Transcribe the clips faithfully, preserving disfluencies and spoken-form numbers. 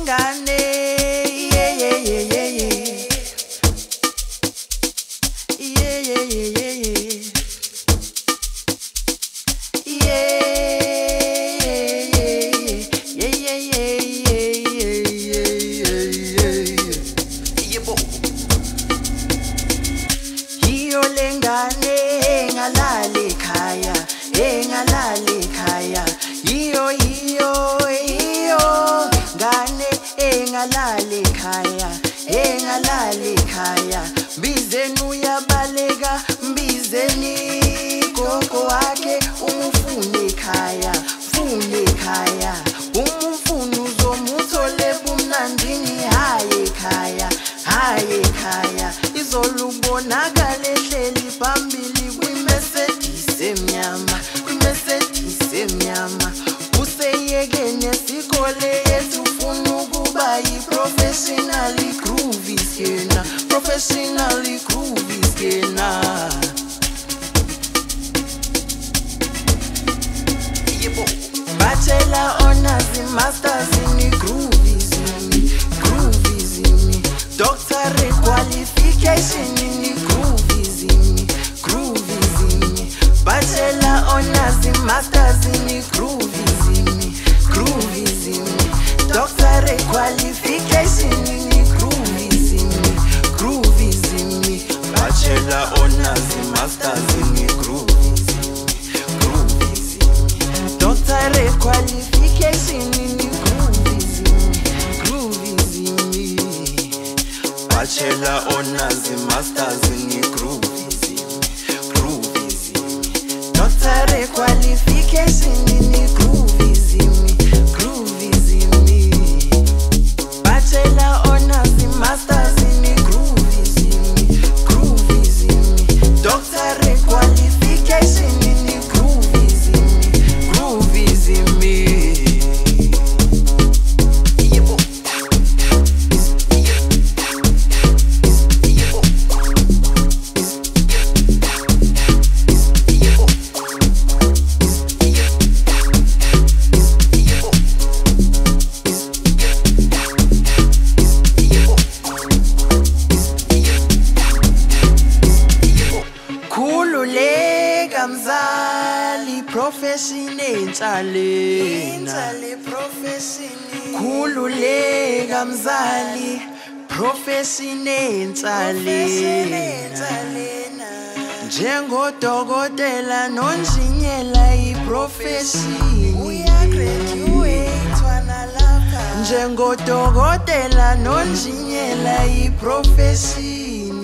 lengane, yeah yeah yeah yeah yeah, yeah yeah yeah yeah yeah, yeah yeah yeah yeah. Iyo lengane engalali ekhaya, engalali ekhaya. Iyo iyo iyo ngane engalali ekhaya, engalali ekhaya. Mbizeni uyabaleka, mbizeni gogo wakhe umufune ekhaya, fune ekhaya. Umufune uzomuthole bumnandini, hayi ekhaya, hayi ekhaya. Izolubonakala ehleli phambili kwi-Mercedes emnyama, kwi-Mercedes emnyama. Useyeke nesikole yethu ufuna ukuba yi-professionally groovy skena, professionally groovy skena. Bachelor honors in masters in groovism, groovism. Doctorate qualification in groovism, groovism. Bachelor honors in masters in groovism, groovism. Doctorate qualification in groovism, groovism. Bachelor honors in masters in groovism, groovism. Doctorate qualification in groovism, groovism. Bachelor honors in masters in groovism, groovism. Doctorate qualification in groovism, groovism. Bachelor honors in masters in groovism, groovism. Doctorate qualification in groovism, groovism. Khululeka mzali, profession entshalena. Khululeka mzali, profession entshalena. Njengodokotela nonjiniyela iprofession, uyagraduate wanalapha. Njengodokotela nonjiniyela iprofession,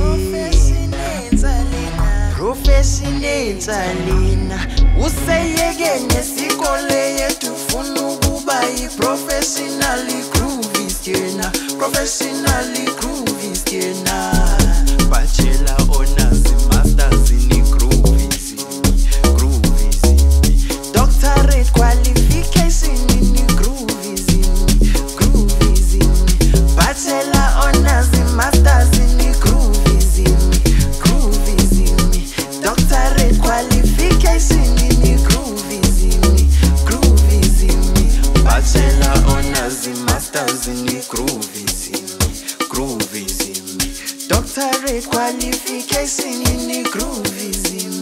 profession entshalena. Useyeke nesikole yethu ufuna ukuba yi-professionally groovy skena, professionally groovy skena. Bachelor honors in masters in groovism, groovism. Doctorate qualification in groovism, groovism. Bachelor honors in masters in groovism, groovism. Doctorate qualification in groovism, groovism. Bachelor honors in masters in groovism, groovism. Doctorate qualification in groovism.